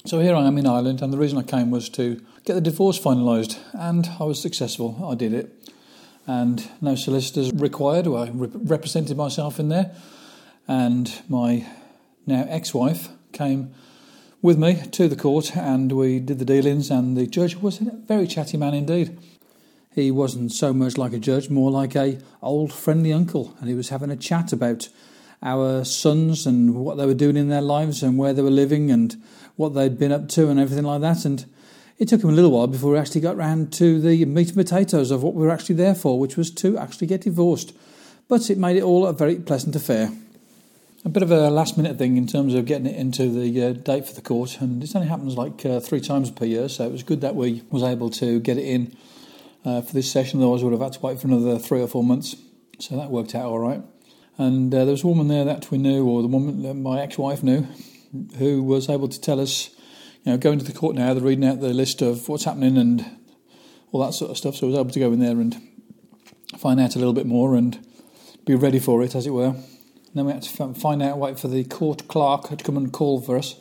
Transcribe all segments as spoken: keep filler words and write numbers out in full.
So here I am in Ireland, and the reason I came was to get the divorce finalised, and I was successful. I did it, and no solicitors required. I re- represented myself in there, and my now ex-wife came with me to the court, and we did the dealings, and the judge was a very chatty man indeed. He wasn't so much like a judge, more like a old friendly uncle, and he was having a chat about our sons and what they were doing in their lives and where they were living and what they'd been up to and everything like that. And it took him a little while before we actually got round to the meat and potatoes of what we were actually there for, which was to actually get divorced. But it made it all a very pleasant affair. A bit of a last-minute thing in terms of getting it into the uh, date for the court, and this only happens like uh, three times per year, so it was good that we was able to get it in uh, for this session, otherwise we would have had to wait for another three or four months. So that worked out all right. And uh, there was a woman there that we knew, or the woman that my ex-wife knew, who was able to tell us, you know, going to the court now, they're reading out the list of what's happening and all that sort of stuff. So I was able to go in there and find out a little bit more and be ready for it, as it were. And then we had to find out, wait for the court clerk to come and call for us.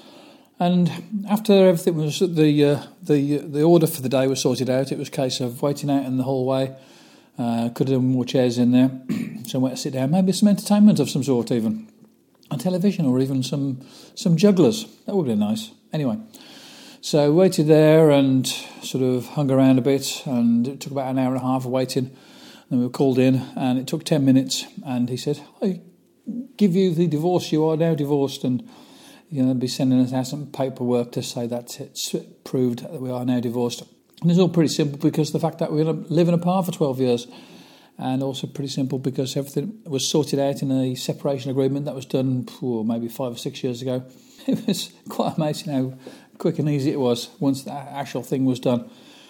And after everything was, the uh, the the order for the day was sorted out, it was a case of waiting out in the hallway. Uh, could have more chairs in there, somewhere to sit down, maybe some entertainment of some sort even, a television or even some some jugglers. That would be nice. Anyway, so we waited there and sort of hung around a bit, and it took about an hour and a half of waiting. Then we were called in, and it took ten minutes, and he said, I give you the divorce, you are now divorced, and you know, they'll be sending us out some paperwork to say that it's proved that we are now divorced. And it's all pretty simple because the fact that we're going to live apart for twelve years, and also pretty simple because everything was sorted out in a separation agreement that was done oh, maybe five or six years ago. It was quite amazing how quick and easy it was once the actual thing was done.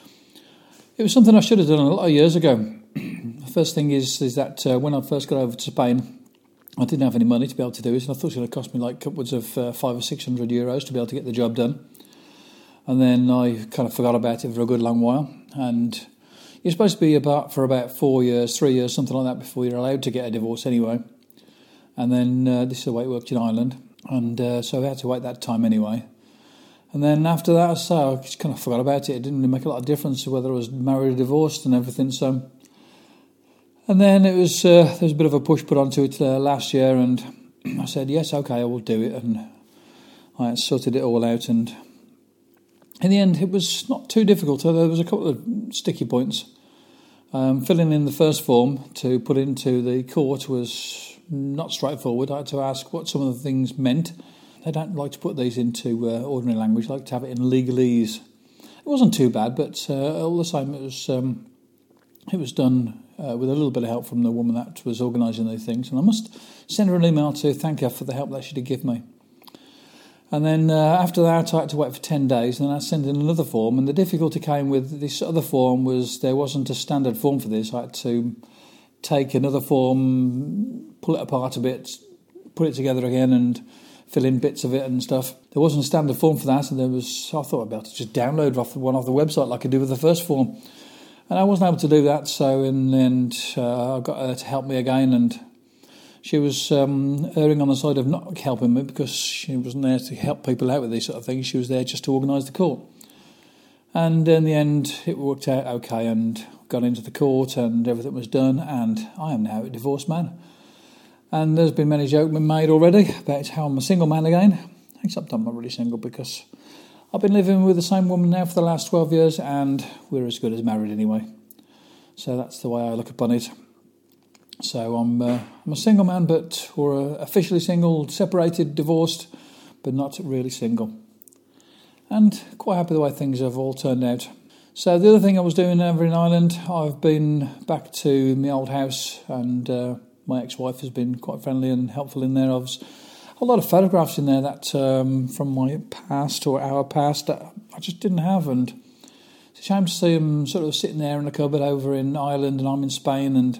It was something I should have done a lot of years ago. The first thing is is that uh, when I first got over to Spain, I didn't have any money to be able to do it, and I thought it was going to cost me like upwards of uh, five or six hundred euros to be able to get the job done. And then I kind of forgot about it for a good long while. And you're supposed to be about for about four years, three years, something like that, before you're allowed to get a divorce anyway. And then uh, this is the way it worked in Ireland. And uh, so I had to wait that time anyway. And then after that, so I just kind of forgot about it. It didn't really make a lot of difference whether I was married or divorced and everything. So, and then it was uh, there was a bit of a push put onto it uh, last year, and I said yes, okay, I will do it. And I sorted it all out, and in the end, it was not too difficult. There was a couple of sticky points. Um, filling in the first form to put into the court was not straightforward. I had to ask what some of the things meant. They don't like to put these into uh, ordinary language. They like to have it in legalese. It wasn't too bad, but uh, all the same, it was um, it was done uh, with a little bit of help from the woman that was organising these things. And I must send her an email to thank her for the help that she did give me. And then uh, after that, I had to wait for ten days, and then I sent in another form. And the difficulty came with this other form was there wasn't a standard form for this. I had to take another form, pull it apart a bit, put it together again, and fill in bits of it and stuff. There wasn't a standard form for that, and there was. I thought I'd be able to just download off one off the website like I did with the first form, and I wasn't able to do that. So in the end, uh, I got her to help me again, and she was um, erring on the side of not helping me because she wasn't there to help people out with these sort of things. She was there just to organise the court. And in the end, it worked out okay, and got into the court, and everything was done, and I am now a divorced man. And there's been many jokes been made already about how I'm a single man again, except I'm not really single because I've been living with the same woman now for the last twelve years, and we're as good as married anyway. So that's the way I look upon it. So I'm uh, I'm a single man, but or officially single, separated, divorced, but not really single. And quite happy the way things have all turned out. So the other thing I was doing over in Ireland, I've been back to my old house, and uh, my ex-wife has been quite friendly and helpful in there. I've a lot of photographs in there that um, from my past or our past that I just didn't have, and it's a shame to see them sort of sitting there in a cupboard over in Ireland, and I'm in Spain. And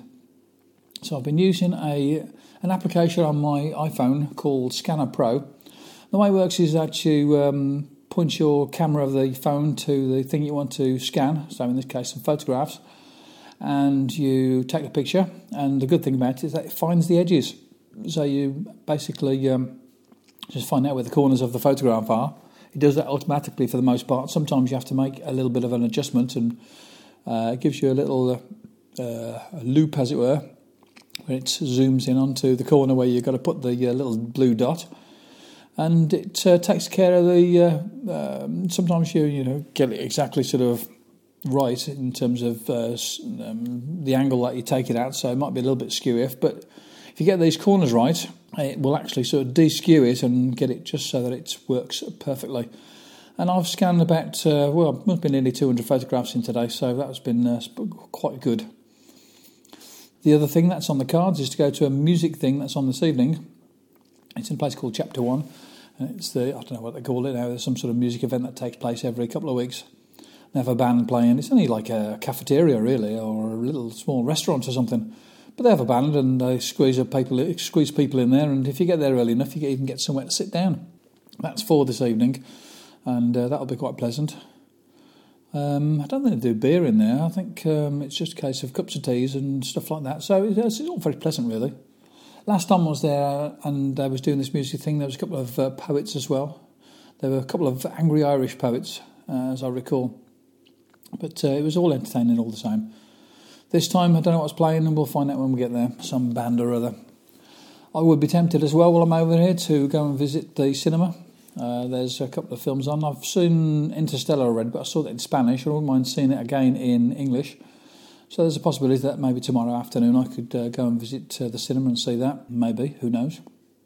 so I've been using a an application on my iPhone called Scanner Pro. The way it works is that you um, point your camera of the phone to the thing you want to scan, so in this case some photographs, and you take a picture, and the good thing about it is that it finds the edges. So you basically um, just find out where the corners of the photograph are. it does that automatically for the most part. Sometimes you have to make a little bit of an adjustment, and uh, it gives you a little uh, uh, a loop, as it were, where it zooms in onto the corner where you've got to put the uh, little blue dot, and it uh, takes care of the. Uh, um, sometimes you you know get it exactly sort of right in terms of uh, um, the angle that you take it at, so it might be a little bit skewy, but if you get these corners right, it will actually sort of de-skew it and get it just so that it works perfectly. And I've scanned about, uh, well, it must be nearly two hundred photographs in today, so that's been uh, quite good. The other thing that's on the cards is to go to a music thing that's on this evening. It's in a place called Chapter One, and it's the, I don't know what they call it now, there's some sort of music event that takes place every couple of weeks. They have a band playing. It's only like a cafeteria, really, or a little small restaurant or something. But they have a band, and they squeeze a people, squeeze people in there. And if you get there early enough, you can even get somewhere to sit down. That's for this evening, and uh, that'll be quite pleasant. Um, I don't think they do beer in there. I think um, it's just a case of cups of teas and stuff like that. So it's, it's all very pleasant, really. Last time I was there, and I was doing this music thing, there was a couple of uh, poets as well. There were a couple of angry Irish poets, uh, as I recall. But uh, it was all entertaining all the same. This time, I don't know what's playing, and we'll find out when we get there. Some band or other. I would be tempted as well, while I'm over here, to go and visit the cinema. Uh, there's a couple of films on. I've seen Interstellar already, but I saw that in Spanish. I wouldn't mind seeing it again in English. So there's a possibility that maybe tomorrow afternoon I could uh, go and visit uh, the cinema and see that. Maybe, who knows?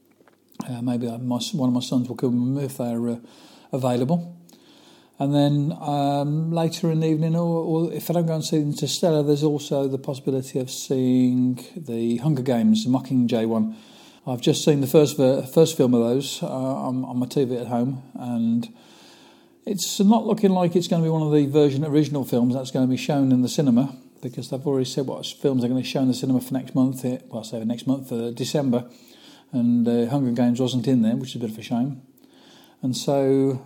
Uh, maybe I, my, one of my sons will come with me if they're uh, available. And then um, later in the evening, or, or if I don't go and see Interstellar, there's also the possibility of seeing the Hunger Games, the Mockingjay one. I've just seen the first ver- first film of those uh, on, on my T V at home, and it's not looking like it's going to be one of the version original films that's going to be shown in the cinema, because they've already said what films they're going to show in the cinema for next month. Well, I say next month, for December, and uh, Hunger Games wasn't in there, which is a bit of a shame. And so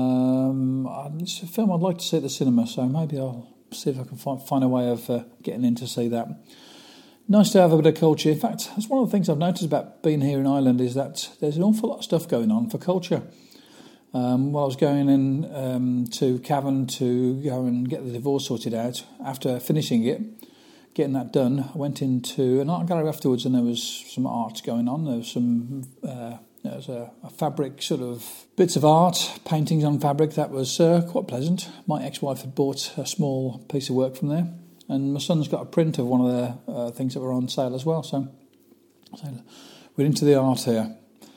um, it's a film I'd like to see at the cinema, so maybe I'll see if I can find, find a way of uh, getting in to see that. Nice to have a bit of culture. In fact, that's one of the things I've noticed about being here in Ireland, is that there's an awful lot of stuff going on for culture. Um, while I was going in um, to Cavan to go and get the divorce sorted out, after finishing it, getting that done, I went into an art gallery afterwards, and there was some art going on. There was some... Uh, There was a, a fabric, sort of bits of art, paintings on fabric that was uh, quite pleasant. My ex-wife had bought a small piece of work from there, and my son's got a print of one of the uh, things that were on sale as well. So, so we're into the art here.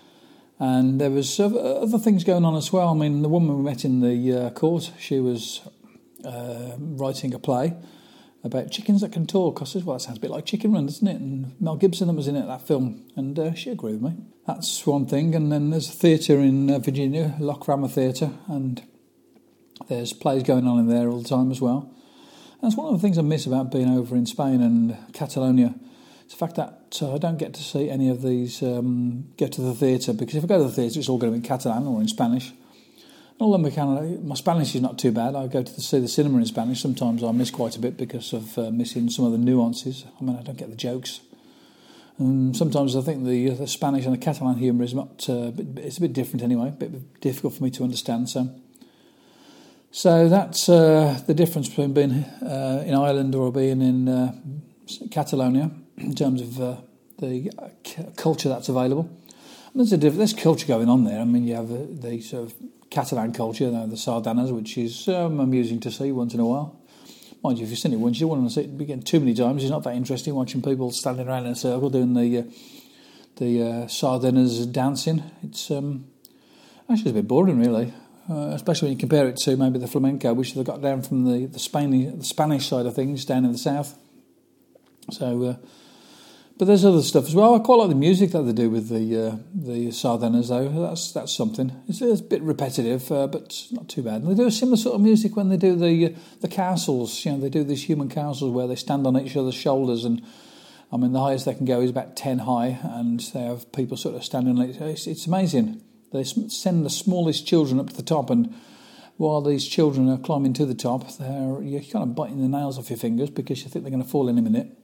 And there was uh, other things going on as well. I mean, the woman we met in the uh, court, she was uh, writing a play about chickens that can talk. I said, well, that sounds a bit like Chicken Run, doesn't it? And Mel Gibson was in it, that film, and uh, she agreed with me. That's one thing. And then there's a theatre in uh, Virginia, Loch Rammer Theatre, and there's plays going on in there all the time as well. And that's one of the things I miss about being over in Spain and Catalonia. It's the fact that uh, I don't get to see any of these, um, get to the theatre, because if I go to the theatre, it's all going to be in Catalan or in Spanish. Although my, my Spanish is not too bad, I go to the, see the cinema in Spanish. Sometimes I miss quite a bit because of uh, missing some of the nuances. I mean, I don't get the jokes. And sometimes I think the, the Spanish and the Catalan humour is not. Uh, it's a bit different anyway. A bit difficult for me to understand. So, so that's uh, the difference between being uh, in Ireland or being in uh, Catalonia in terms of uh, the culture that's available. And there's a diff- there's culture going on there. I mean, you have the, the sort of Catalan culture, the sardanas, which is um, amusing to see once in a while. Mind you, if you've seen it once, you don't want to see it again too many times. It's not that interesting watching people standing around in a circle doing the uh, the uh, sardanas dancing. It's um, actually a bit boring, really, uh, especially when you compare it to maybe the flamenco, which they've got down from the the, Spain, the Spanish side of things down in the south. So. Uh, But there's other stuff as well. I quite like the music that they do with the uh, the sardanas, though. That's that's something. It's, it's a bit repetitive, uh, but not too bad. And they do a similar sort of music when they do the uh, the castles. You know, they do these human castles where they stand on each other's shoulders, and I mean the highest they can go is about ten high, and they have people sort of standing on it. It's, it's amazing. They send the smallest children up to the top, and while these children are climbing to the top, they're you're kind of biting the nails off your fingers because you think they're going to fall in a minute.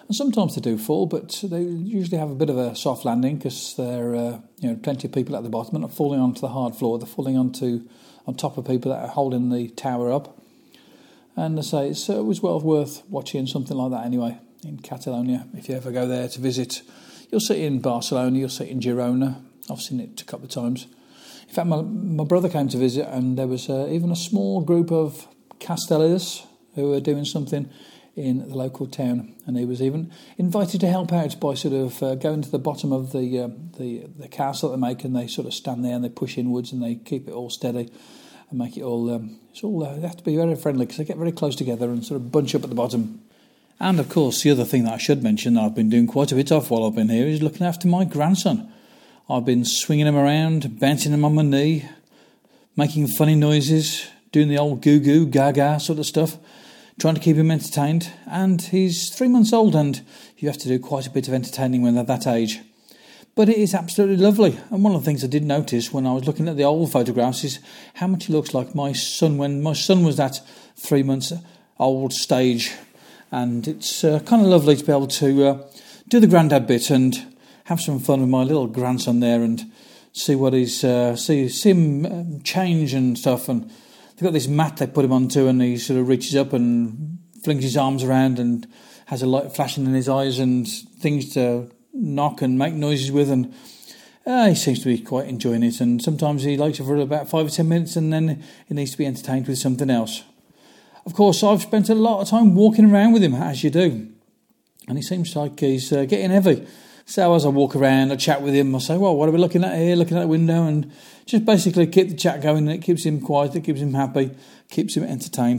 And sometimes they do fall, but they usually have a bit of a soft landing because there are uh, you know plenty of people at the bottom and not falling onto the hard floor. They're falling onto on top of people that are holding the tower up. And I say it's uh, it was well worth watching something like that anyway in Catalonia. If you ever go there to visit, you'll see it in Barcelona, you'll see it in Girona. I've seen it a couple of times. In fact, my my brother came to visit, and there was uh, even a small group of Castellers who were doing something in the local town, and he was even invited to help out by sort of uh, going to the bottom of the uh, the the castle that they make, and they sort of stand there and they push inwards and they keep it all steady and make it all. Um, it's all uh, they have to be very friendly because they get very close together and sort of bunch up at the bottom. And of course, the other thing that I should mention that I've been doing quite a bit of while I've been here is looking after my grandson. I've been swinging him around, bouncing him on my knee, making funny noises, doing the old goo goo gaga sort of stuff, trying to keep him entertained. And he's three months old, and you have to do quite a bit of entertaining when they're that age. But it is absolutely lovely. And one of the things I did notice when I was looking at the old photographs is how much he looks like my son when my son was that three months old stage. And it's uh, kind of lovely to be able to uh, do the granddad bit and have some fun with my little grandson there and see what he's uh, see see him change and stuff. And they've got this mat they put him onto, and he sort of reaches up and flings his arms around and has a light flashing in his eyes and things to knock and make noises with, and uh, he seems to be quite enjoying it. And sometimes he likes it for about five or ten minutes, and then he needs to be entertained with something else. Of course, I've spent a lot of time walking around with him, as you do, and he seems like he's uh, getting heavy. So as I walk around, I chat with him, I say, well, what are we looking at here, looking out the window, and just basically keep the chat going, and it keeps him quiet, it keeps him happy, keeps him entertained.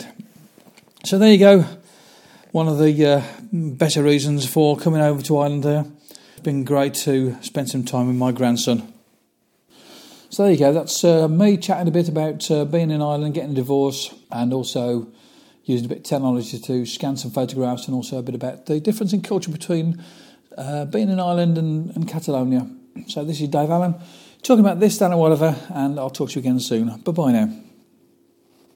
So there you go, one of the uh, better reasons for coming over to Ireland there. It's been great to spend some time with my grandson. So there you go, that's uh, me chatting a bit about uh, being in Ireland, getting a divorce, and also using a bit of technology to scan some photographs, and also a bit about the difference in culture between uh, being in Ireland and, and Catalonia. So this is Dave Allen, talking about this, that and whatever, and I'll talk to you again soon. Bye-bye now.